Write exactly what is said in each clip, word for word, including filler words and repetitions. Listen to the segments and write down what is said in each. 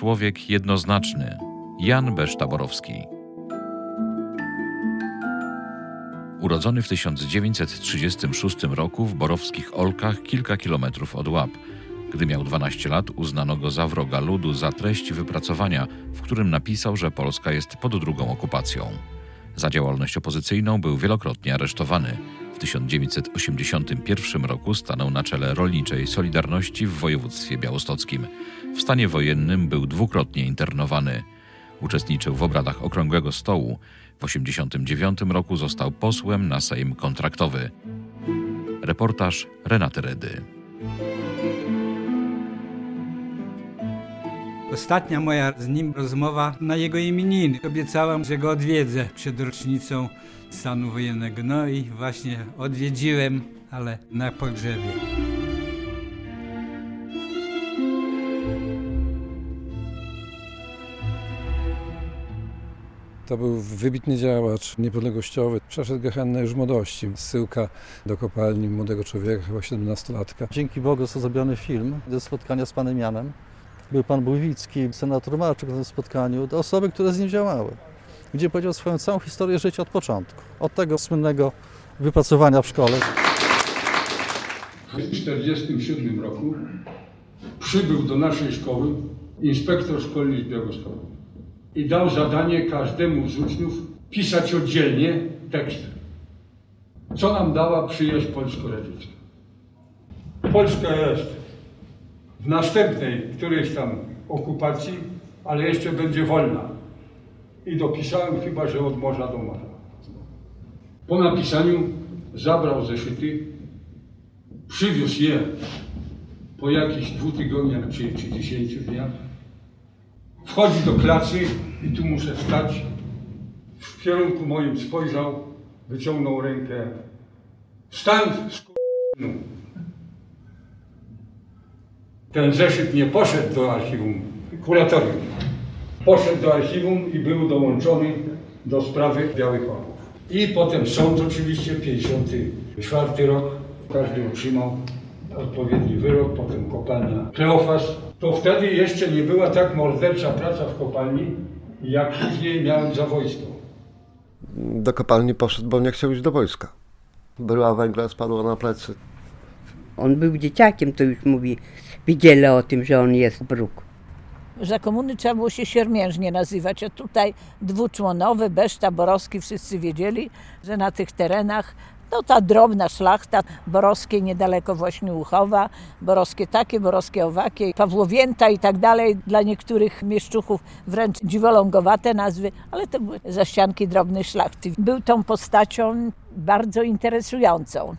człowiek jednoznaczny. Jan Beszta-Borowski. Urodzony w tysiąc dziewięćset trzydziestym szóstym roku w borowskich Olkach, kilka kilometrów od Łap. Gdy miał dwanaście lat, uznano go za wroga ludu za treść wypracowania, w którym napisał, że Polska jest pod drugą okupacją. Za działalność opozycyjną był wielokrotnie aresztowany. W tysiąc dziewięćset osiemdziesiątym pierwszym roku stanął na czele rolniczej Solidarności w województwie białostockim. W stanie wojennym był dwukrotnie internowany. Uczestniczył w obradach Okrągłego Stołu. W osiemdziesiątym dziewiątym roku został posłem na Sejm Kontraktowy. Reportaż Renaty Redy. Ostatnia moja z nim rozmowa na jego imieniny. Obiecałem, że go odwiedzę przed rocznicą stanu wojennego. No i właśnie odwiedziłem, ale na pogrzebie. To był wybitny działacz niepodległościowy. Przeszedł gehennę już w młodości. Zsyłka do kopalni młodego człowieka, chyba siedemnastolatka. Dzięki Bogu został zrobiony film do spotkania z panem Janem. Był pan Bujwicki, senator Marczuk na tym spotkaniu, to osoby, które z nim działały. Gdzie powiedział swoją całą historię życia od początku. Od tego słynnego wypracowania w szkole. W tysiąc dziewięćset czterdziestym siódmym roku przybył do naszej szkoły inspektor szkolny z Białegostoku i dał zadanie każdemu z uczniów pisać oddzielnie tekst. Co nam dała przyjaźń polsko-radziecka. Polska jest w następnej którejś tam okupacji, ale jeszcze będzie wolna. I dopisałem chyba, że od morza do morza. Po napisaniu zabrał zeszyty, przywiózł je po jakichś dwóch tygodniach czy, czy dziesięciu dniach. Wchodzi do klasy i tu muszę stać. W kierunku moim spojrzał, wyciągnął rękę. Wstań, skurwysynu. Ten zeszyt nie poszedł do archiwum, kuratorium. Poszedł do archiwum i był dołączony do sprawy Białych Orłów. I potem sąd oczywiście, pięćdziesiąty czwarty rok. Każdy otrzymał odpowiedni wyrok, potem kopalnia Kleofas. To wtedy jeszcze nie była tak mordercza praca w kopalni, jak później miałem za wojsko. Do kopalni poszedł, bo nie chciał iść do wojska. Bryła węgla spadła na plecy. On był dzieciakiem, to już mówi, wiedzieli o tym, że on jest bruk. Za komuny trzeba było się siermiężnie nazywać, a tutaj dwuczłonowy, Beszta, Borowski, wszyscy wiedzieli, że na tych terenach no ta drobna szlachta, Borowskie niedaleko Wośniuchowa, Borowskie takie, Borowskie owakie, Pawłowięta i tak dalej. Dla niektórych mieszczuchów wręcz dziwolągowate nazwy, ale to były zaścianki drobnej szlachty. Był tą postacią bardzo interesującą.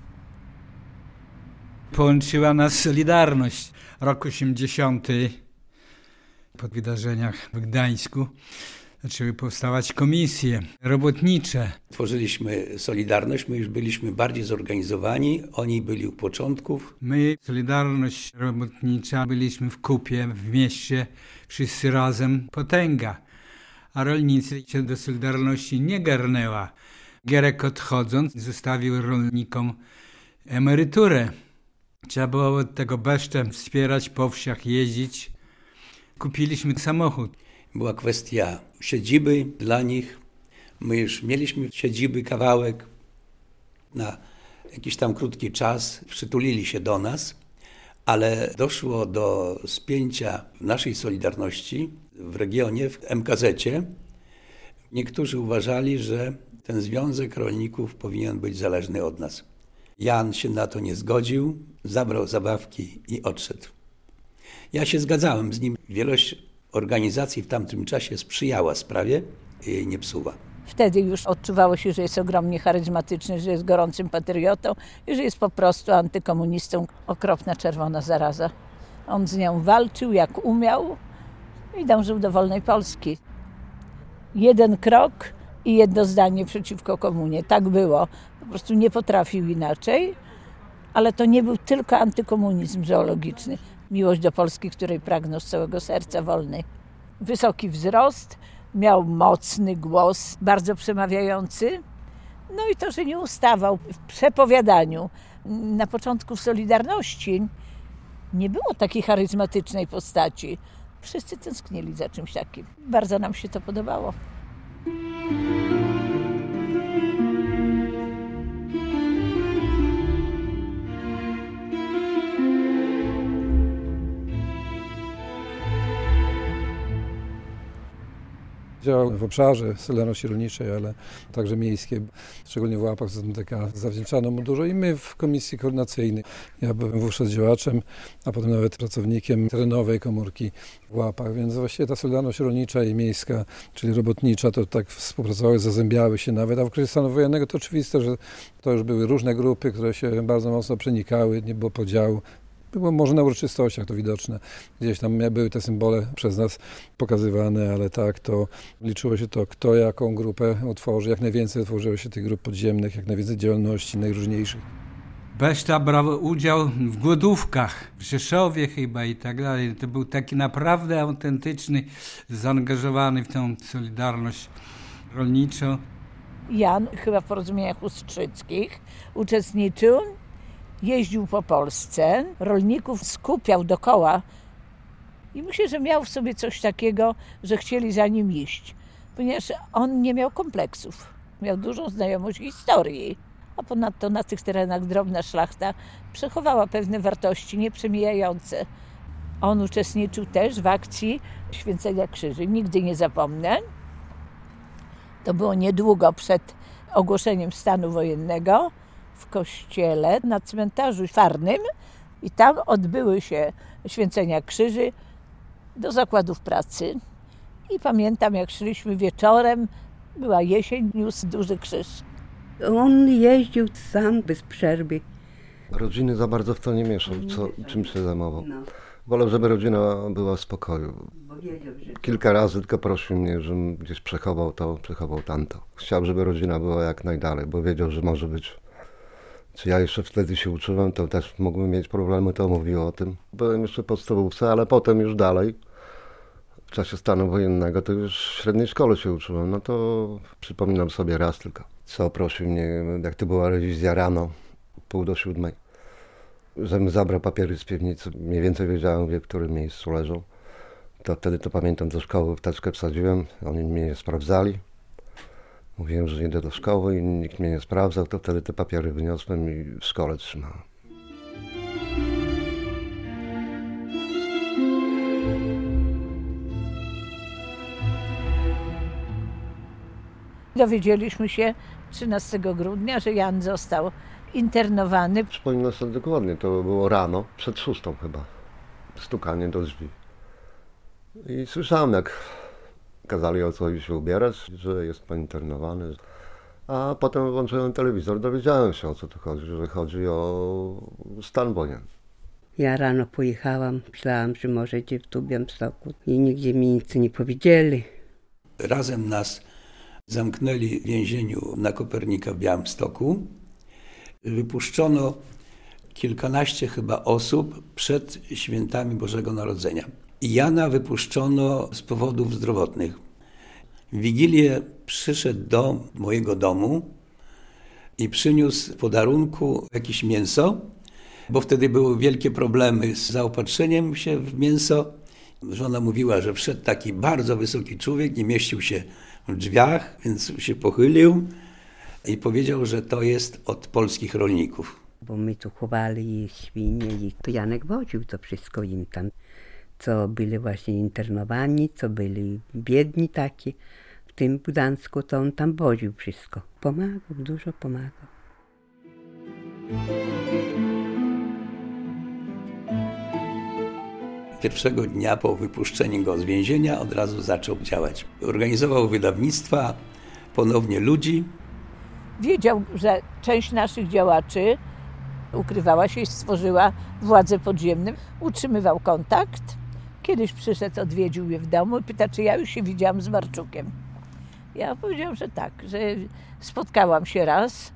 Połączyła nas Solidarność. Rok osiemdziesiąty. Po wydarzeniach w Gdańsku zaczęły powstawać komisje robotnicze. Tworzyliśmy Solidarność, my już byliśmy bardziej zorganizowani, oni byli u początków. My, Solidarność Robotnicza, byliśmy w kupie, w mieście, wszyscy razem, potęga. A rolnicy się do Solidarności nie garnęła. Gierek odchodząc zostawił rolnikom emeryturę. Trzeba było od tego Besztę wspierać, po wsiach jeździć. Kupiliśmy samochód. Była kwestia siedziby dla nich. My już mieliśmy siedziby kawałek. Na jakiś tam krótki czas przytulili się do nas, ale doszło do spięcia w naszej Solidarności w regionie, w em ka zecie. Niektórzy uważali, że ten Związek Rolników powinien być zależny od nas. Jan się na to nie zgodził, zabrał zabawki i odszedł. Ja się zgadzałem z nim. Wielość organizacji w tamtym czasie sprzyjała sprawie i jej nie psuła. Wtedy już odczuwało się, że jest ogromnie charyzmatyczny, że jest gorącym patriotą i że jest po prostu antykomunistą. Okropna czerwona zaraza. On z nią walczył jak umiał i dążył do wolnej Polski. Jeden krok i jedno zdanie przeciwko komunie. Tak było. Po prostu nie potrafił inaczej, ale to nie był tylko antykomunizm zoologiczny. Miłość do Polski, której pragnął z całego serca wolnej. Wysoki wzrost, miał mocny głos, bardzo przemawiający. No i to, że nie ustawał w przepowiadaniu. Na początku w Solidarności nie było takiej charyzmatycznej postaci. Wszyscy tęsknili za czymś takim. Bardzo nam się to podobało. Działał w obszarze Solidarności Rolniczej, ale także miejskiej, szczególnie w Łapach z N D K. Zawdzięczano mu dużo i my w komisji koordynacyjnej. Ja byłem wówczas działaczem, a potem nawet pracownikiem terenowej komórki w Łapach, więc właściwie ta Solidarność Rolnicza i miejska, czyli robotnicza, to tak współpracowały, zazębiały się nawet, a w okresie stanu wojennego to oczywiste, że to już były różne grupy, które się bardzo mocno przenikały, nie było podziału. Było może na uroczystościach to widoczne. Gdzieś tam były te symbole przez nas pokazywane, ale tak, to liczyło się to, kto jaką grupę utworzy. Jak najwięcej utworzyło się tych grup podziemnych, jak najwięcej działalności najróżniejszych. Beszta brał udział w głodówkach w Rzeszowie chyba i tak dalej. To był taki naprawdę autentyczny, zaangażowany w tą solidarność rolniczą. Jan chyba w porozumieniach ustrzyckich uczestniczył. Jeździł po Polsce, rolników skupiał dookoła i myślę, że miał w sobie coś takiego, że chcieli za nim iść, ponieważ on nie miał kompleksów, miał dużą znajomość historii, a ponadto na tych terenach drobna szlachta przechowała pewne wartości nieprzemijające. On uczestniczył też w akcji święcenia krzyży, nigdy nie zapomnę. To było niedługo przed ogłoszeniem stanu wojennego. W kościele na cmentarzu Farnym i tam odbyły się święcenia krzyży do zakładów pracy. I pamiętam, jak szliśmy wieczorem, była jesień, niósł duży krzyż. On jeździł sam bez przerwy. Rodziny za bardzo w to nie mieszał, co, czym się zajmował. Wolę, żeby rodzina była w spokoju. Kilka razy tylko prosił mnie, żebym gdzieś przechował to, przechował tamto. Chciał, żeby rodzina była jak najdalej, bo wiedział, że może być. Czy ja jeszcze wtedy się uczyłem, to też mógłbym mieć problemy, to mówił o tym. Byłem jeszcze w podstawówce, ale potem już dalej, w czasie stanu wojennego, to już w średniej szkole się uczyłem. No to przypominam sobie raz tylko, co prosił mnie, jak to była rewizja rano, pół do siódmej, żebym zabrał papiery z piwnicy. Mniej więcej wiedziałem, w którym miejscu leżą. To wtedy to pamiętam, do szkoły w teczkę wsadziłem, oni mnie nie sprawdzali. Mówiłem, że idę do szkoły i nikt mnie nie sprawdzał, to wtedy te papiery wyniosłem i w szkole trzymałem. Dowiedzieliśmy się trzynastego grudnia, że Jan został internowany. Przypominam sobie dokładnie, to było rano, przed szóstą chyba, stukanie do drzwi. I słyszałem, jak kazali o co się ubierać, że jest pointernowany. A potem włączyłem telewizor, dowiedziałem się, o co tu chodzi, że chodzi o stan wojenny. Ja rano pojechałam, myślałam, że może gdzie w tu Białymstoku i nigdzie mi nic nie powiedzieli. Razem nas zamknęli w więzieniu na Kopernika w Białymstoku. Wypuszczono kilkanaście chyba osób przed świętami Bożego Narodzenia. Jana wypuszczono z powodów zdrowotnych. W Wigilię przyszedł do mojego domu i przyniósł w podarunku jakieś mięso, bo wtedy były wielkie problemy z zaopatrzeniem się w mięso. Żona mówiła, że wszedł taki bardzo wysoki człowiek, nie mieścił się w drzwiach, więc się pochylił i powiedział, że to jest od polskich rolników. Bo my tu chowali świnie i to Janek woził to wszystko im tam, co byli właśnie internowani, co byli biedni taki. W tym Gdańsku to on tam woził wszystko. Pomagał, dużo pomagał. Pierwszego dnia po wypuszczeniu go z więzienia od razu zaczął działać. Organizował wydawnictwa, ponownie ludzi. Wiedział, że część naszych działaczy ukrywała się i stworzyła władzę podziemną. Utrzymywał kontakt. Kiedyś przyszedł, odwiedził mnie w domu i pyta, czy ja już się widziałam z Marczukiem. Ja powiedziałam, że tak, że spotkałam się raz,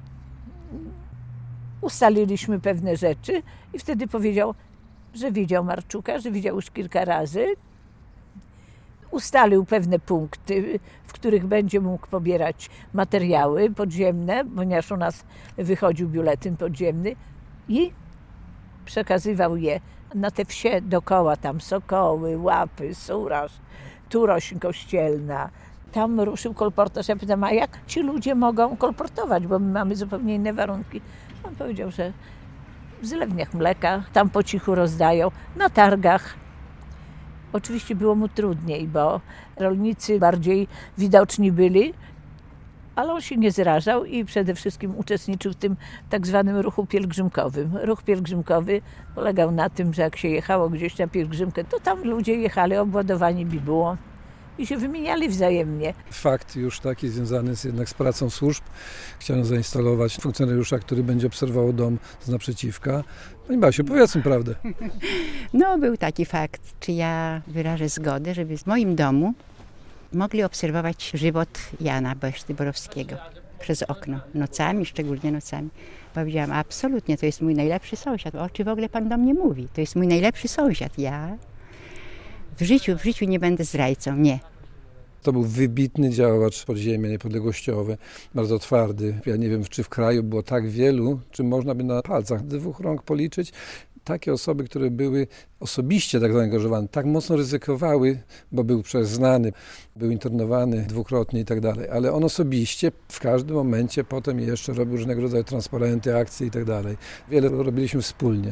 ustaliliśmy pewne rzeczy i wtedy powiedział, że widział Marczuka, że widział już kilka razy. Ustalił pewne punkty, w których będzie mógł pobierać materiały podziemne, ponieważ u nas wychodził biuletyn podziemny i przekazywał je na te wsie dookoła, tam Sokoły, Łapy, Suraż, Turośń Kościelna. Tam ruszył kolportaż. Ja pytam, a jak ci ludzie mogą kolportować, bo my mamy zupełnie inne warunki. On powiedział, że w zlewniach mleka, tam po cichu rozdają, na targach. Oczywiście było mu trudniej, bo rolnicy bardziej widoczni byli, ale on się nie zrażał i przede wszystkim uczestniczył w tym tak zwanym ruchu pielgrzymkowym. Ruch pielgrzymkowy polegał na tym, że jak się jechało gdzieś na pielgrzymkę, to tam ludzie jechali obładowani bibułą i się wymieniali wzajemnie. Fakt już taki związany jest jednak z pracą służb. Chciano zainstalować funkcjonariusza, który będzie obserwował dom z naprzeciwka. Pani Basiu, powiedzmy prawdę. No, był taki fakt. Czy ja wyrażę zgodę, żeby w moim domu mogli obserwować żywot Jana Beszty Borowskiego przez okno, nocami, szczególnie nocami. Powiedziałam, absolutnie, to jest mój najlepszy sąsiad. O czym w ogóle pan do mnie mówi? To jest mój najlepszy sąsiad. Ja w życiu, w życiu nie będę zdrajcą, nie. To był wybitny działacz podziemia niepodległościowy, bardzo twardy. Ja nie wiem, czy w kraju było tak wielu, czy można by na palcach dwóch rąk policzyć, takie osoby, które były osobiście tak zaangażowane, tak mocno ryzykowały, bo był przecież znany, był internowany dwukrotnie i tak dalej, ale on osobiście w każdym momencie potem jeszcze robił różnego rodzaju transparenty, akcje i tak dalej. Wiele robiliśmy wspólnie.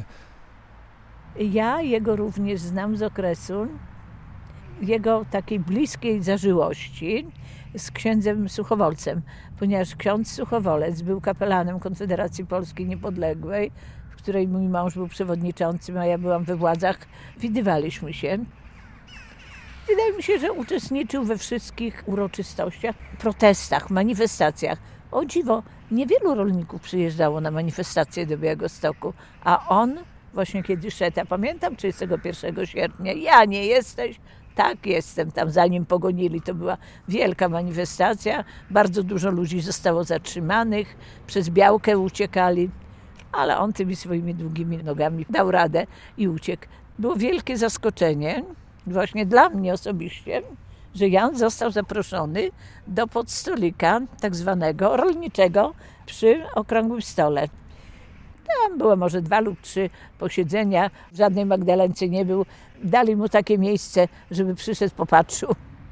Ja jego również znam z okresu jego takiej bliskiej zażyłości z księdzem Suchowolcem, ponieważ ksiądz Suchowolec był kapelanem Konfederacji Polskiej Niepodległej, w której mój mąż był przewodniczącym, a ja byłam we władzach. Widywaliśmy się. Wydaje mi się, że uczestniczył we wszystkich uroczystościach, protestach, manifestacjach. O dziwo, niewielu rolników przyjeżdżało na manifestacje do Białegostoku, a on właśnie kiedy szedł, ja pamiętam trzydziestego pierwszego sierpnia, ja nie jesteś, tak jestem tam, zanim pogonili, to była wielka manifestacja, bardzo dużo ludzi zostało zatrzymanych, przez Białkę uciekali, ale on tymi swoimi długimi nogami dał radę i uciekł. Było wielkie zaskoczenie, właśnie dla mnie osobiście, że Jan został zaproszony do podstolika tak zwanego rolniczego przy okrągłym stole. Tam było może dwa lub trzy posiedzenia, w żadnej Magdalence nie był. Dali mu takie miejsce, żeby przyszedł, popatrzył.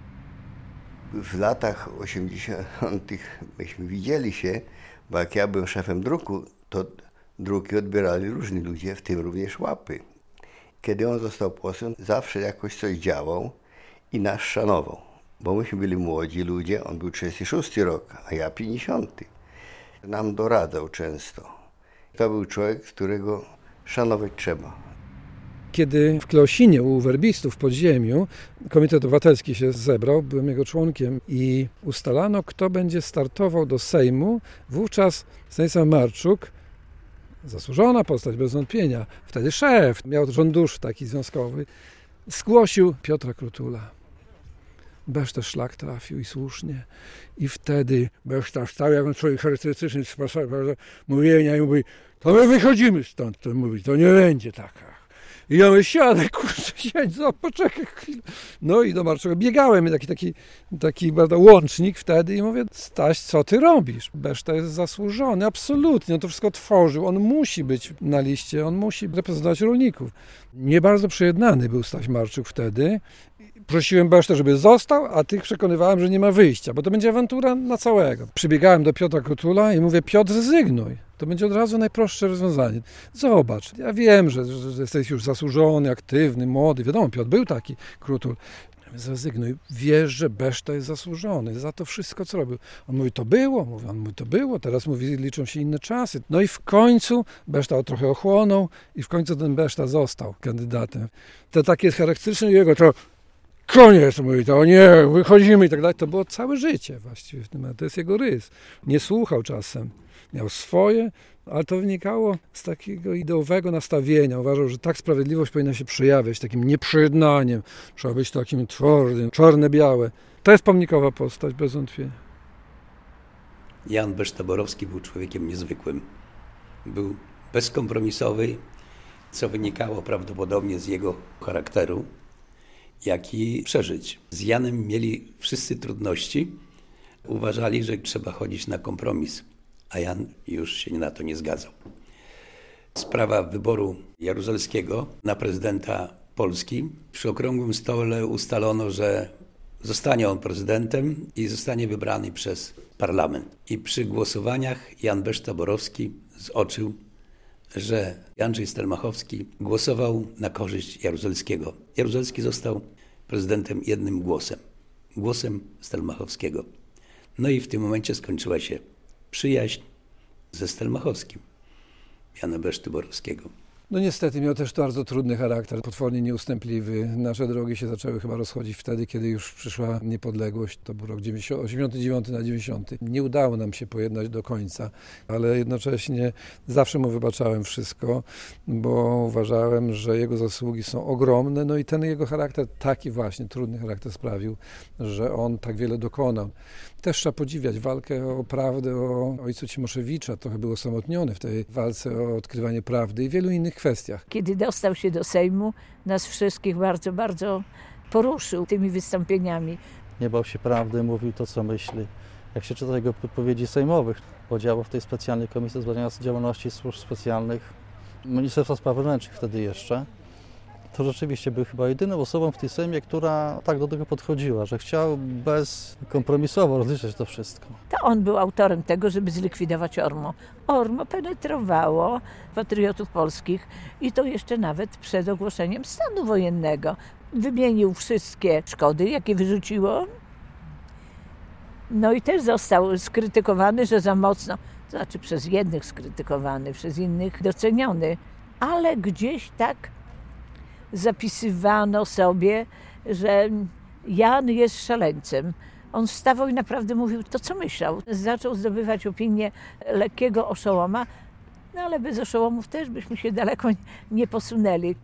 W latach osiemdziesiątych myśmy widzieli się, bo jak ja byłem szefem druku, to druki odbierali różni ludzie, w tym również Łapy. Kiedy on został posłem, zawsze jakoś coś działał i nas szanował, bo myśmy byli młodzi ludzie, on był trzydziesty szósty rok, a ja pięćdziesiąty. Nam doradzał często. To był człowiek, którego szanować trzeba. Kiedy w Kleosinie u werbistów w podziemiu Komitet Obywatelski się zebrał, byłem jego członkiem i ustalano, kto będzie startował do Sejmu, wówczas Stanisław Marczuk, zasłużona postać bez wątpienia, wtedy szef, miał rządusz taki związkowy, zgłosił Piotra Krutula. Beszta szlak trafił i słusznie. I wtedy Beszta stał jak on swój charakterystyczny sposób mówienia i mówi, to my wychodzimy stąd, to mówi, to nie będzie taka. I ja mówię, siadę, kurczę, siedź, no, poczekaj chwilę. No i do Marczuka biegałem, taki, taki, taki bardzo łącznik wtedy i mówię, Staś, co ty robisz? Beszta jest zasłużony, absolutnie, on to wszystko tworzył, on musi być na liście, on musi reprezentować rolników. Nie bardzo przejednany był Staś Marczuk wtedy. Prosiłem Besztę, żeby został, a tych przekonywałem, że nie ma wyjścia, bo to będzie awantura na całego. Przybiegałem do Piotra Krutula i mówię, Piotr, zrezygnuj. To będzie od razu najprostsze rozwiązanie. Zobacz, ja wiem, że, że jesteś już zasłużony, aktywny, młody. Wiadomo, Piotr był taki, Krutul. Zrezygnuj. Wiesz, że Beszta jest zasłużony za to wszystko, co robił. On mówi, to było. Mówi, on mówi, to było. Teraz mówi, liczą się inne czasy. No i w końcu Beszta trochę ochłonął i w końcu ten Beszta został kandydatem. To takie charakterystyczne jego, to koniec, mówi, to nie, wychodzimy i tak dalej. To było całe życie właściwie w tym, to jest jego rys. Nie słuchał czasem, miał swoje, ale to wynikało z takiego ideowego nastawienia. Uważał, że tak sprawiedliwość powinna się przejawiać, takim nieprzyjednaniem. Trzeba być takim twardym, czarne-białe. To jest pomnikowa postać, bez wątpienia. Jan Beszta Borowski był człowiekiem niezwykłym. Był bezkompromisowy, co wynikało prawdopodobnie z jego charakteru, jak i przeżyć. Z Janem mieli wszyscy trudności. Uważali, że trzeba chodzić na kompromis, a Jan już się na to nie zgadzał. Sprawa wyboru Jaruzelskiego na prezydenta Polski. Przy okrągłym stole ustalono, że zostanie on prezydentem i zostanie wybrany przez parlament. I przy głosowaniach Jan Beszta-Borowski zoczył, że Andrzej Stelmachowski głosował na korzyść Jaruzelskiego. Jaruzelski został prezydentem jednym głosem. Głosem Stelmachowskiego. No i w tym momencie skończyła się przyjaźń ze Stelmachowskim, Jana Beszty-Borowskiego. No niestety miał też bardzo trudny charakter, potwornie nieustępliwy. Nasze drogi się zaczęły chyba rozchodzić wtedy, kiedy już przyszła niepodległość. To był rok osiemdziesiąty dziewiąty na dziewięćdziesiąty. Nie udało nam się pojednać do końca, ale jednocześnie zawsze mu wybaczałem wszystko, bo uważałem, że jego zasługi są ogromne. No i ten jego charakter, taki właśnie trudny charakter sprawił, że on tak wiele dokonał. Też trzeba podziwiać walkę o prawdę o ojcu Cimoszewicza. Trochę był osamotniony w tej walce o odkrywanie prawdy i wielu innych kwestiach. Kiedy dostał się do Sejmu, nas wszystkich bardzo, bardzo poruszył tymi wystąpieniami. Nie bał się prawdy, mówił to, co myśli. Jak się czyta jego wypowiedzi sejmowych, bo działał w tej specjalnej komisji zbadania działalności służb specjalnych Ministerstwa Spraw Wewnętrznych wtedy jeszcze, to rzeczywiście był chyba jedyną osobą w tej Sejmie, która tak do tego podchodziła, że chciał bezkompromisowo rozliczyć to wszystko. To on był autorem tego, żeby zlikwidować ORMO. ORMO penetrowało patriotów polskich i to jeszcze nawet przed ogłoszeniem stanu wojennego. Wymienił wszystkie szkody, jakie wyrzuciło. No i też został skrytykowany, że za mocno, to znaczy przez jednych skrytykowany, przez innych doceniony, ale gdzieś tak zapisywano sobie, że Jan jest szaleńcem. On wstawał i naprawdę mówił to, co myślał. Zaczął zdobywać opinię lekkiego oszołoma, no ale bez oszołomów też byśmy się daleko nie posunęli.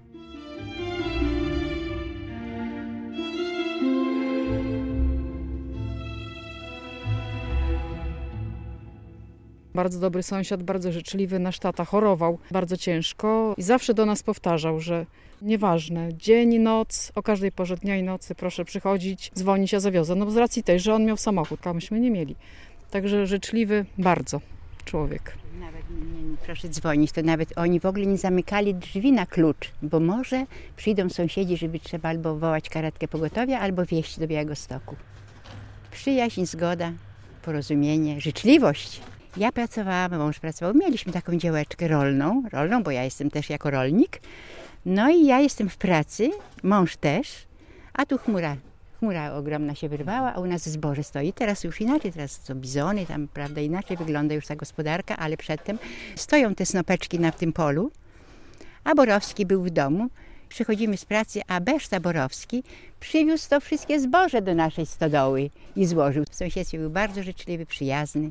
Bardzo dobry sąsiad, bardzo życzliwy. Nasz tata chorował bardzo ciężko i zawsze do nas powtarzał, że nieważne, dzień, noc, o każdej porze dnia i nocy proszę przychodzić, dzwonić, ja zawiozę. No z racji tej, że on miał samochód, a myśmy nie mieli. Także życzliwy bardzo człowiek. Nawet nie, nie, proszę dzwonić, to nawet oni w ogóle nie zamykali drzwi na klucz, bo może przyjdą sąsiedzi, żeby trzeba albo wołać karetkę pogotowia, albo wieść do Białegostoku. Przyjaźń, zgoda, porozumienie, życzliwość. Ja pracowałam, mąż pracował, mieliśmy taką działeczkę rolną, rolną, bo ja jestem też jako rolnik. No i ja jestem w pracy, mąż też, a tu chmura, chmura ogromna się wyrwała, a u nas zboże stoi. Teraz już inaczej, teraz są bizony, tam prawda inaczej wygląda już ta gospodarka, ale przedtem stoją te snopeczki na tym polu, a Borowski był w domu. Przychodzimy z pracy, a Beszta-Borowski przywiózł to wszystkie zboże do naszej stodoły i złożył. W sąsiedztwie był bardzo życzliwy, przyjazny.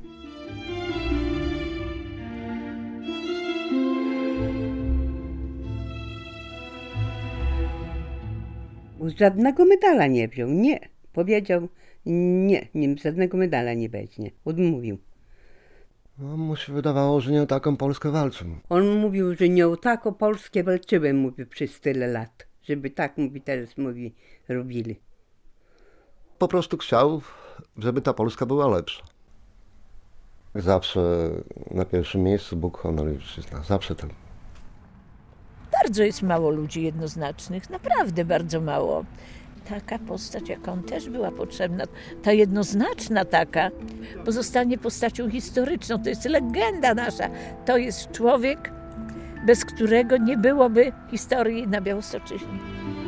Żadnego medala nie wziął, nie. Powiedział, nie, nie, żadnego medala nie weźmie. Odmówił. No, mu się wydawało, że nie o taką Polskę walczą. On mówił, że nie o taką Polskę walczyłem, mówi, przez tyle lat. Żeby tak, mówi, teraz mówi, robili. Po prostu chciał, żeby ta Polska była lepsza. Zawsze na pierwszym miejscu Bóg, honor i ojczyzna. Zawsze ten. Bardzo jest mało ludzi jednoznacznych, naprawdę bardzo mało. Taka postać, jak on, też była potrzebna. Ta jednoznaczna taka pozostanie postacią historyczną. To jest legenda nasza. To jest człowiek, bez którego nie byłoby historii na Białostoczyźnie.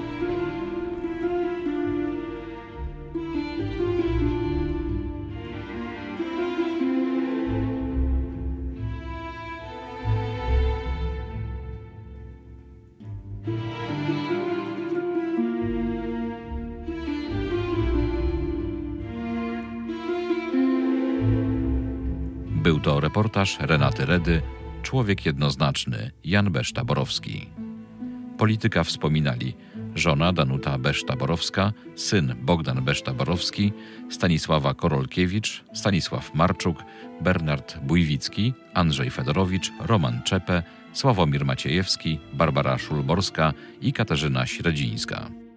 Był to reportaż Renaty Redy, Człowiek jednoznaczny, Jan Beszta-Borowski. Polityka wspominali żona Danuta Beszta-Borowska, syn Bogdan Beszta-Borowski, Stanisława Korolkiewicz, Stanisław Marczuk, Bernard Bujwicki, Andrzej Fedorowicz, Roman Czepę, Sławomir Maciejewski, Barbara Szulborska i Katarzyna Średzińska.